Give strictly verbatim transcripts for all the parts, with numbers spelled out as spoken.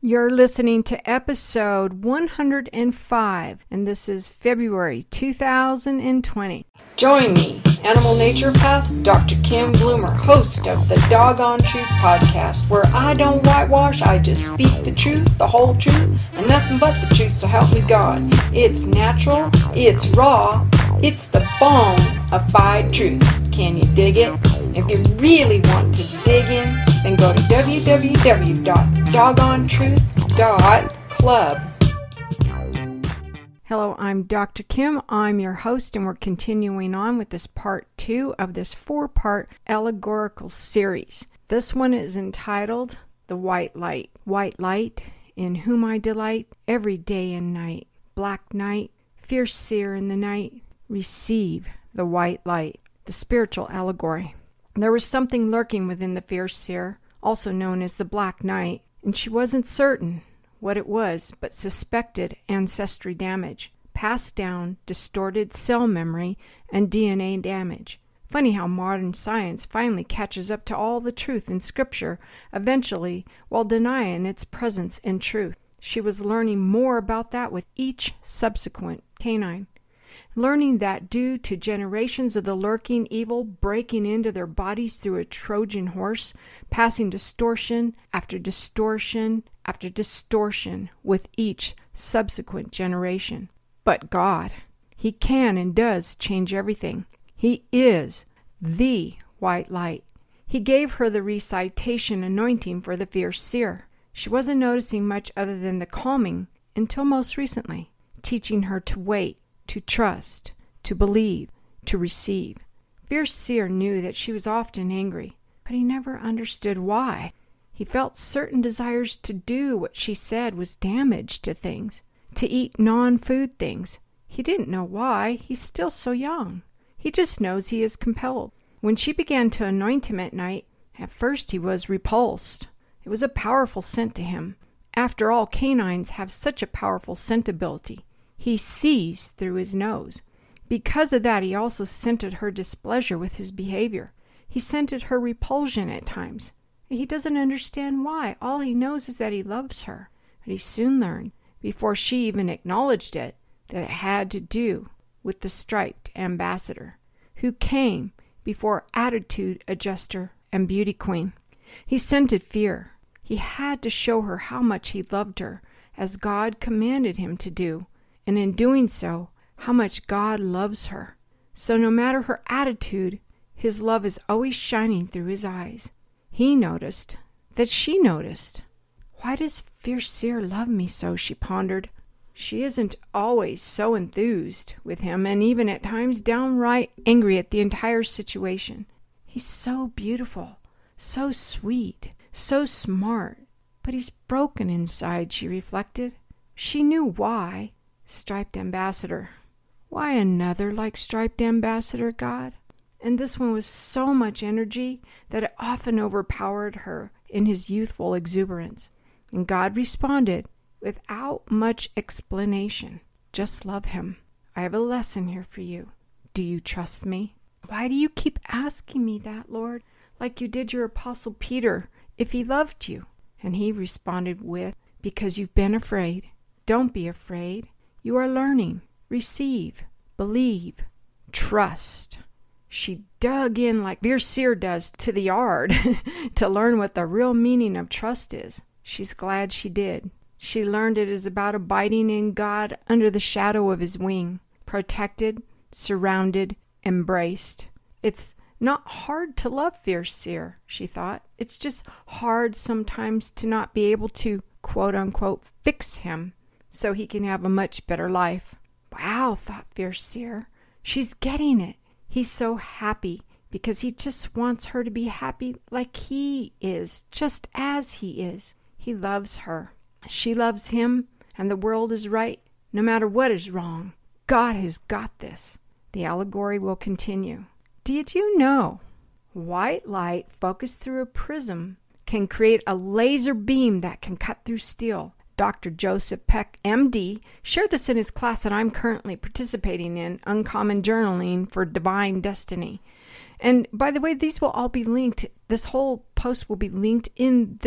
You're listening to episode one hundred five, and this is February two thousand twenty. Join me, Animal Naturopath Doctor Kim Bloomer, host of the Doggone Truth podcast, where I don't whitewash, I just speak the truth, the whole truth, and nothing but the truth, so help me God. It's natural, it's raw, it's the bone-ified truth. Can you dig it? If you really want to dig in, then go to w w w dot doggone truth dot club. Hello, I'm Doctor Kim. I'm your host, and we're continuing on with this part two of this four-part allegorical series. This one is entitled The White Light. White light, in whom I delight, every day and night. Black night, fierce seer in the night, receive the white light. The spiritual allegory. There was something lurking within the fierce seer, also known as the Black Knight, and she wasn't certain what it was, but suspected ancestry damage, passed down, distorted cell memory, and D N A damage. Funny how modern science finally catches up to all the truth in Scripture, eventually, while denying its presence in truth. She was learning more about that with each subsequent canine. Learning that due to generations of the lurking evil breaking into their bodies through a Trojan horse, passing distortion after distortion after distortion with each subsequent generation. But God, He can and does change everything. He is the white light. He gave her the recitation anointing for the fierce seer. She wasn't noticing much other than the calming until most recently, teaching her to wait, to trust, to believe, to receive. Fierce seer knew that she was often angry, but he never understood why. He felt certain desires to do what she said was damage to things, to eat non-food things. He didn't know why. He's still so young. He just knows he is compelled. When she began to anoint him at night, at first he was repulsed. It was a powerful scent to him. After all, canines have such a powerful scent ability. He sees through his nose. Because of that, he also scented her displeasure with his behavior. He scented her repulsion at times. He doesn't understand why. All he knows is that he loves her. But he soon learned, before she even acknowledged it, that it had to do with the striped ambassador, who came before attitude adjuster and beauty queen. He scented fear. He had to show her how much he loved her, as God commanded him to do. And in doing so, how much God loves her. So no matter her attitude, his love is always shining through his eyes. He noticed that she noticed. Why does fierce seer love me so, she pondered. She isn't always so enthused with him, and even at times downright angry at the entire situation. He's so beautiful, so sweet, so smart. But he's broken inside, she reflected. She knew why. Striped ambassador. Why another like striped ambassador, God? And this one was so much energy that it often overpowered her in his youthful exuberance. And God responded without much explanation. Just love him. I have a lesson here for you. Do you trust me? Why do you keep asking me that, Lord? Like you did your apostle Peter, if he loved you. And he responded with, because you've been afraid. Don't be afraid. You are learning. Receive. Believe. Trust. She dug in like fierce seer does to the yard to learn what the real meaning of trust is. She's glad she did. She learned it is about abiding in God under the shadow of his wing, protected, surrounded, embraced. It's not hard to love fierce seer, she thought. It's just hard sometimes to not be able to, quote unquote, fix him so he can have a much better life. Wow, thought fierce seer. She's getting it. He's so happy because he just wants her to be happy like he is, just as he is. He loves her. She loves him, and the world is right, no matter what is wrong. God has got this. The allegory will continue. Did you know white light focused through a prism can create a laser beam that can cut through steel? Doctor Joseph Peck, M D, shared this in his class that I'm currently participating in, Uncommon Journaling for Divine Destiny. And by the way, these will all be linked. This whole post will be linked in this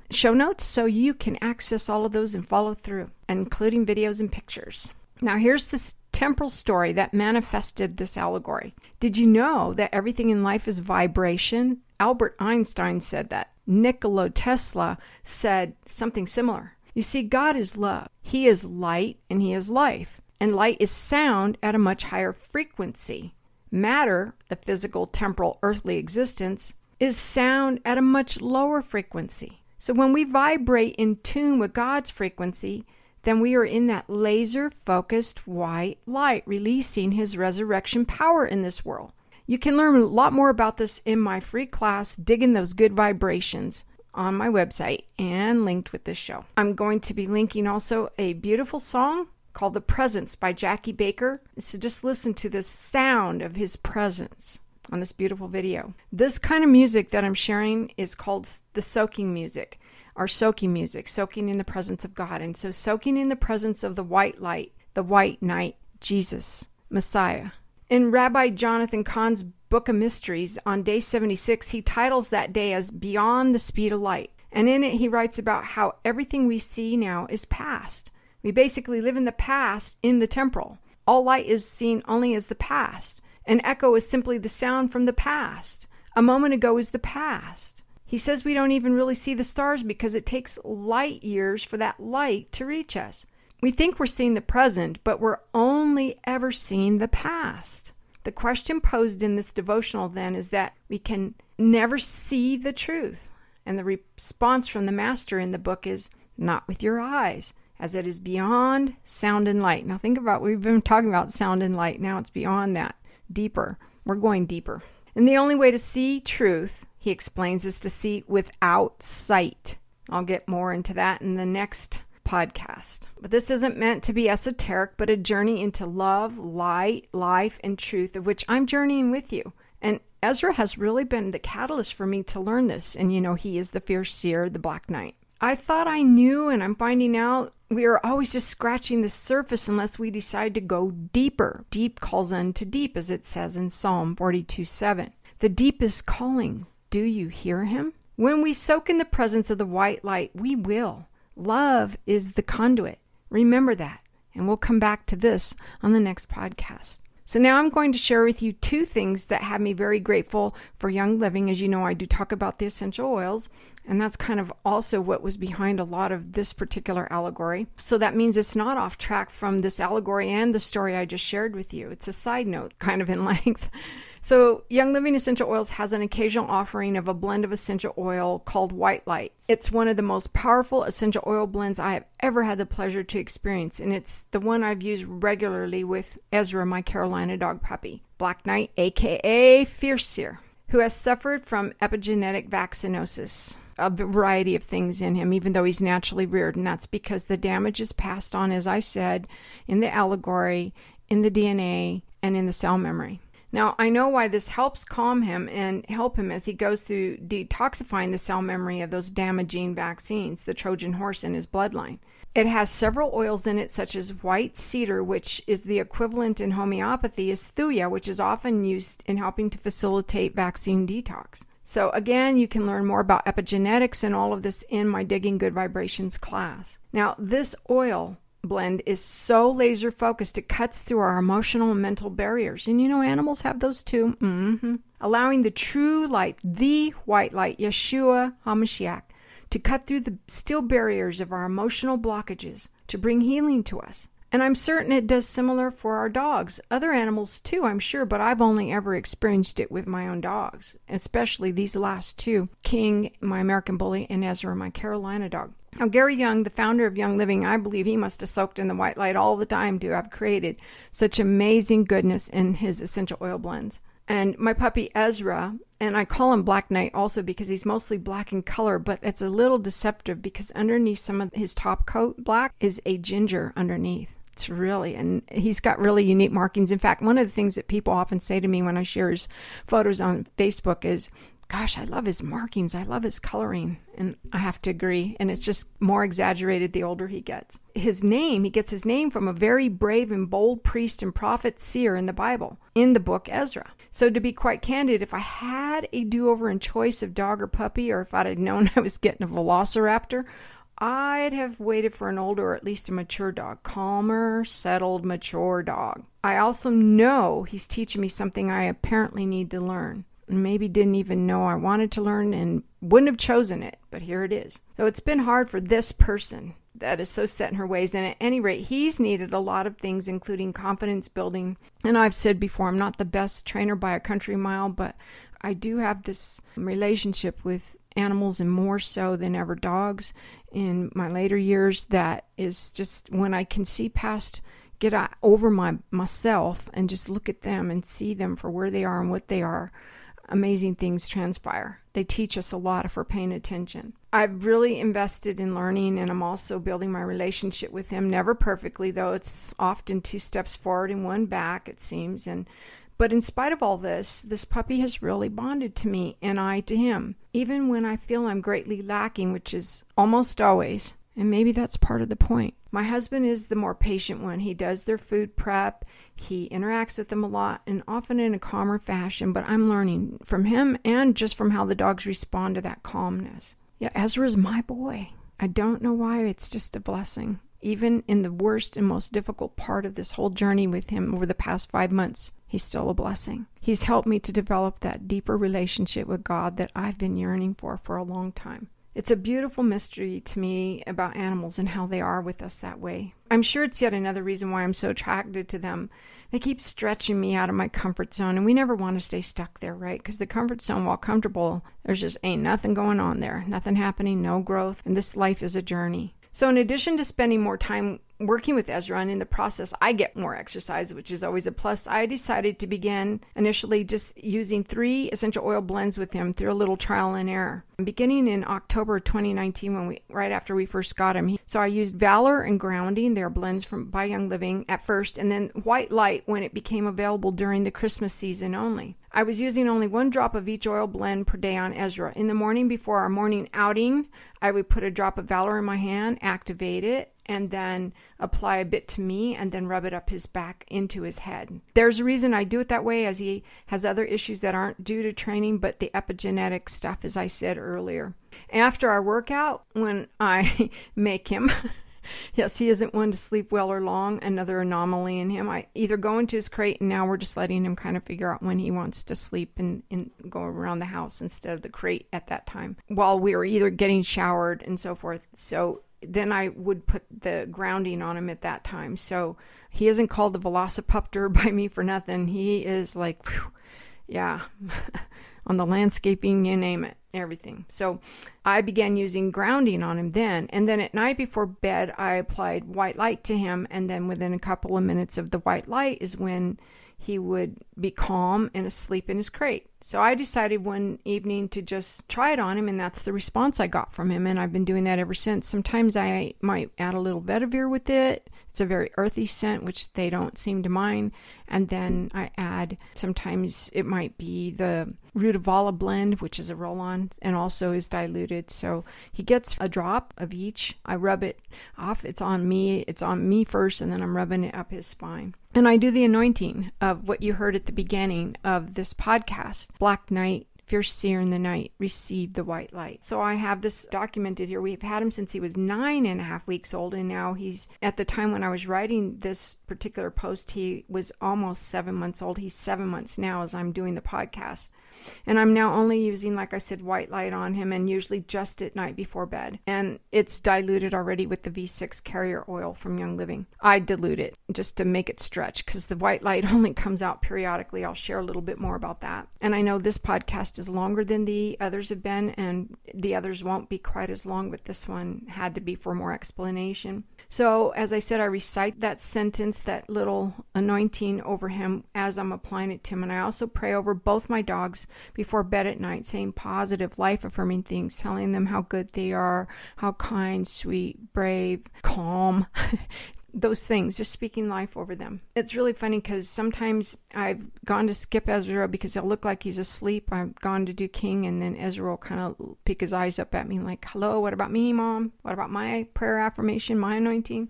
show notes so you can access all of those and follow through, including videos and pictures. Now here's this temporal story that manifested this allegory. Did you know that everything in life is vibration? Albert Einstein said that. Nikola Tesla said something similar. You see, God is love. He is light and he is life. And light is sound at a much higher frequency. Matter, the physical, temporal, earthly existence, is sound at a much lower frequency. So when we vibrate in tune with God's frequency, then we are in that laser-focused white light, releasing his resurrection power in this world. You can learn a lot more about this in my free class, Digging Those Good Vibrations, on my website and linked with this show. I'm going to be linking also a beautiful song called The Presence by Jackie Baker. So just listen to the sound of his presence on this beautiful video. This kind of music that I'm sharing is called the soaking music, or soaking music, soaking in the presence of God. And so soaking in the presence of the white light, the white knight, Jesus, Messiah. In Rabbi Jonathan Cahn's Book of Mysteries, on day seventy-six, he titles that day as Beyond the Speed of Light. And in it, he writes about how everything we see now is past. We basically live in the past in the temporal. All light is seen only as the past. An echo is simply the sound from the past. A moment ago is the past. He says we don't even really see the stars because it takes light years for that light to reach us. We think we're seeing the present, but we're only ever seeing the past. The question posed in this devotional then is that we can never see the truth. And the response from the master in the book is, not with your eyes, as it is beyond sound and light. Now think about, we've been talking about sound and light. Now it's beyond that, deeper. We're going deeper. And the only way to see truth, he explains, is to see without sight. I'll get more into that in the next podcast. But this isn't meant to be esoteric, but a journey into love, light, life, and truth, of which I'm journeying with you. And Ezra has really been the catalyst for me to learn this. And you know, he is the fierce seer, the Black Knight. I thought I knew, and I'm finding out we are always just scratching the surface unless we decide to go deeper. Deep calls unto deep, as it says in Psalm forty-two seven. The deep is calling. Do you hear him? When we soak in the presence of the white light, we will. Love is the conduit. Remember that. And we'll come back to this on the next podcast. So now I'm going to share with you two things that have me very grateful for Young Living. As you know, I do talk about the essential oils, and that's kind of also what was behind a lot of this particular allegory. So that means it's not off track from this allegory and the story I just shared with you. It's a side note, kind of in length. So Young Living Essential Oils has an occasional offering of a blend of essential oil called White Light. It's one of the most powerful essential oil blends I have ever had the pleasure to experience, and it's the one I've used regularly with Ezra, my Carolina dog puppy, Black Knight, aka Fierce Seer, who has suffered from epigenetic vaccinosis, a variety of things in him, even though he's naturally reared, and that's because the damage is passed on, as I said, in the allegory, in the D N A, and in the cell memory. Now, I know why this helps calm him and help him as he goes through detoxifying the cell memory of those damaging vaccines, the Trojan horse in his bloodline. It has several oils in it, such as white cedar, which is the equivalent in homeopathy is thuya, which is often used in helping to facilitate vaccine detox. So again, you can learn more about epigenetics and all of this in my Digging Good Vibrations class. Now, this oil blend is so laser focused, it cuts through our emotional and mental barriers. And you know, animals have those too. Mm-hmm. Allowing the true light, the white light, Yeshua HaMashiach, to cut through the still barriers of our emotional blockages, to bring healing to us. And I'm certain it does similar for our dogs. Other animals too, I'm sure, but I've only ever experienced it with my own dogs, especially these last two, King, my American Bully, and Ezra, my Carolina dog. Now, Gary Young, the founder of Young Living, I believe he must have soaked in the white light all the time to have created such amazing goodness in his essential oil blends. And my puppy Ezra, and I call him Black Knight also because he's mostly black in color, but it's a little deceptive because underneath some of his top coat black is a ginger underneath. It's really, and he's got really unique markings. In fact, one of the things that people often say to me when I share his photos on Facebook is, gosh, I love his markings. I love his coloring. And I have to agree. And it's just more exaggerated the older he gets. His name, he gets his name from a very brave and bold priest and prophet seer in the Bible, in the book Ezra. So to be quite candid, if I had a do-over in choice of dog or puppy, or if I'd have known I was getting a velociraptor, I'd have waited for an older or at least a mature dog. Calmer, settled, mature dog. I also know he's teaching me something I apparently need to learn. Maybe didn't even know I wanted to learn and wouldn't have chosen it, but here it is. So it's been hard for this person that is so set in her ways. And at any rate, he's needed a lot of things, including confidence building. And I've said before, I'm not the best trainer by a country mile, but I do have this relationship with animals, and more so than ever dogs in my later years, that is just when I can see past, get over my myself and just look at them and see them for where they are and what they are. Amazing things transpire. They teach us a lot if we're paying attention. I've really invested in learning, and I'm also building my relationship with him. Never perfectly, though. It's often two steps forward and one back, it seems. And but in spite of all this, this puppy has really bonded to me and I to him, even when I feel I'm greatly lacking, which is almost always. And maybe that's part of the point. My husband is the more patient one. He does their food prep. He interacts with them a lot and often in a calmer fashion, but I'm learning from him and just from how the dogs respond to that calmness. Yeah, Ezra's my boy. I don't know why. It's just a blessing. Even in the worst and most difficult part of this whole journey with him over the past five months, he's still a blessing. He's helped me to develop that deeper relationship with God that I've been yearning for for a long time. It's a beautiful mystery to me about animals and how they are with us that way. I'm sure it's yet another reason why I'm so attracted to them. They keep stretching me out of my comfort zone, and we never want to stay stuck there, right? Because the comfort zone, while comfortable, there's just ain't nothing going on there. Nothing happening, no growth, and this life is a journey. So in addition to spending more time working with Ezra, and in the process I get more exercise, which is always a plus, I decided to begin initially just using three essential oil blends with him through a little trial and error. Beginning in October twenty nineteen, when we right after we first got him, he, so I used Valor and Grounding. They're blends from by Young Living at first, and then White Light when it became available during the Christmas season only. I was using only one drop of each oil blend per day on Ezra. In the morning before our morning outing, I would put a drop of Valor in my hand, activate it, and then apply a bit to me, and then rub it up his back into his head. There's a reason I do it that way, as he has other issues that aren't due to training, but the epigenetic stuff, as I said earlier. After our workout, when I make him... Yes, he isn't one to sleep well or long, another anomaly in him. I either go into his crate, and now we're just letting him kind of figure out when he wants to sleep and, and go around the house instead of the crate at that time, while we were either getting showered and so forth. So then I would put the grounding on him at that time. So he isn't called the Velocipuptor by me for nothing. He is like, whew, yeah, on the landscaping, you name it, everything. So I began using grounding on him then. And then at night before bed, I applied white light to him. And then within a couple of minutes of the white light is when he would be calm and asleep in his crate. So I decided one evening to just try it on him, and that's the response I got from him, and I've been doing that ever since. Sometimes I might add a little vetiver with it. It's a very earthy scent, which they don't seem to mind. And then I add, sometimes it might be the Rutavala blend, which is a roll-on and also is diluted. So he gets a drop of each. I rub it off. It's on me. It's on me first, and then I'm rubbing it up his spine. And I do the anointing of what you heard at the beginning of this podcast. Black Knight, Fierce Seer in the Night, receive the white light. So I have this documented here. We've had him since he was nine and a half weeks old, and now he's, at the time when I was writing this particular post, he was almost seven months old. He's seven months now as I'm doing the podcast. And I'm now only using, like I said, white light on him, and usually just at night before bed. And it's diluted already with the V six carrier oil from Young Living. I dilute it just to make it stretch, because the white light only comes out periodically. I'll share a little bit more about that. And I know this podcast is longer than the others have been, and the others won't be quite as long, but this one had to be for more explanation. So, as I said, I recite that sentence, that little anointing over him as I'm applying it to him. And I also pray over both my dogs before bed at night, saying positive, life-affirming things, telling them how good they are, how kind, sweet, brave, calm, those things, just speaking life over them. It's really funny because sometimes I've gone to skip Ezra because he'll look like he's asleep. I've gone to do King, and then Ezra will kind of pick his eyes up at me like, hello, what about me, Mom? What about my prayer affirmation, my anointing?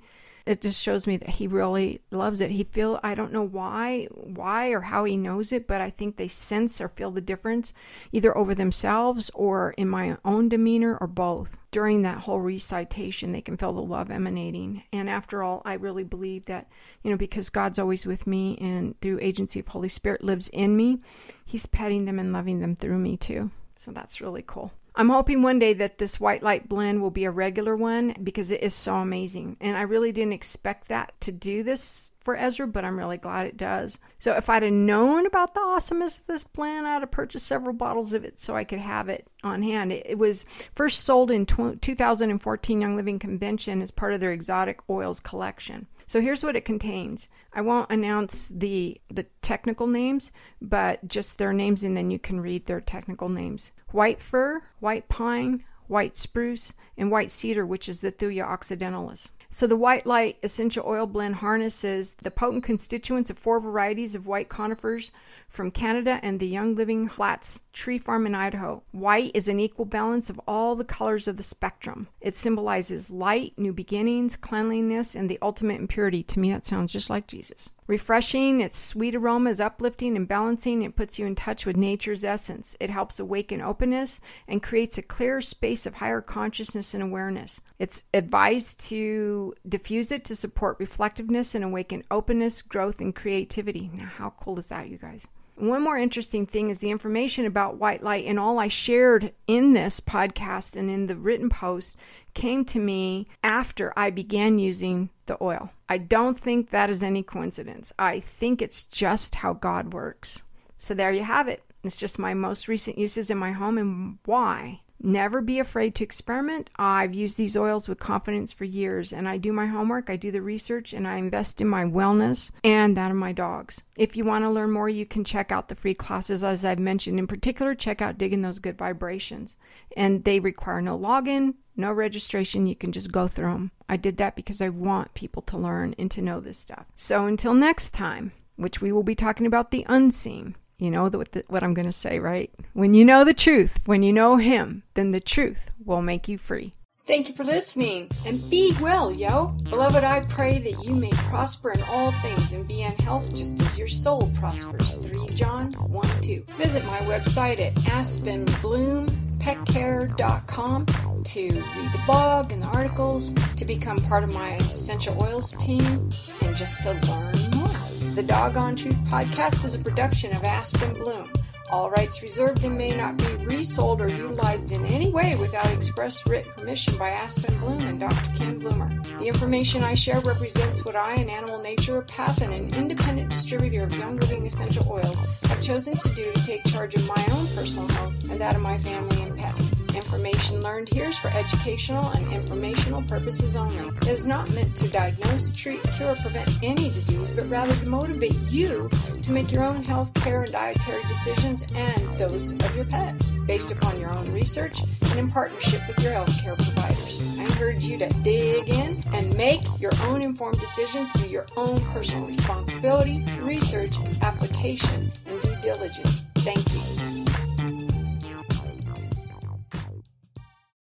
it just shows me that he really loves it. He feel, I don't know why, why or how he knows it, but I think they sense or feel the difference either over themselves or in my own demeanor or both. During that whole recitation, they can feel the love emanating. And after all, I really believe that, you know, because God's always with me and through agency of Holy Spirit lives in me, he's petting them and loving them through me too. So that's really cool. I'm hoping one day that this white light blend will be a regular one because it is so amazing. And I really didn't expect that to do this for Ezra, but I'm really glad it does. So if I'd have known about the awesomeness of this blend, I'd have purchased several bottles of it so I could have it on hand. It, it was first sold in two thousand fourteen Young Living Convention as part of their exotic oils collection. So here's what it contains. I won't announce the the technical names, but just their names, and then you can read their technical names. White fir, white pine, white spruce, and white cedar, which is the Thuja occidentalis. So the White Light Essential Oil Blend harnesses the potent constituents of four varieties of white conifers from Canada and the Young Living Flats Tree Farm in Idaho. White is an equal balance of all the colors of the spectrum. It symbolizes light, new beginnings, cleanliness, and the ultimate in purity. To me, that sounds just like Jesus. Refreshing, its sweet aroma is uplifting and balancing. It puts you in touch with nature's essence. It helps awaken openness and creates a clearer space of higher consciousness and awareness. It's advised to diffuse it to support reflectiveness and awaken openness, growth, and creativity. Now, how cool is that, you guys? One more interesting thing is the information about white light and all I shared in this podcast and in the written post came to me after I began using the oil. I don't think that is any coincidence. I think it's just how God works. So there you have it. It's just my most recent uses in my home and why. Never be afraid to experiment. I've used these oils with confidence for years, and I do my homework, I do the research, and I invest in my wellness and that of my dogs. If you want to learn more, you can check out the free classes, as I've mentioned. In particular, check out Digging Those Good Vibrations. And they require no login, no registration. You can just go through them. I did that because I want people to learn and to know this stuff. So until next time, which we will be talking about the unseen. You know the, what, the, what I'm going to say, right? When you know the truth, when you know Him, then the truth will make you free. Thank you for listening, and be well, yo. Beloved, I pray that you may prosper in all things and be in health just as your soul prospers. Three John one two. Visit my website at aspen bloom pet care dot com to read the blog and the articles, to become part of my essential oils team, and just to learn more. The Doggone Truth podcast is a production of Aspen Bloom. All rights reserved and may not be resold or utilized in any way without express written permission by Aspen Bloom and Doctor Ken Bloomer. The information I share represents what I, an Animal Naturopath and an independent distributor of Young Living essential oils, have chosen to do to take charge of my own personal health and that of my family and pets. Information learned here is for educational and informational purposes only. It is not meant to diagnose, treat, cure, or prevent any disease, but rather to motivate you to make your own health care and dietary decisions and those of your pets, based upon your own research and in partnership with your health care providers. I encourage you to dig in and make your own informed decisions through your own personal responsibility, research, application, and due diligence. Thank you.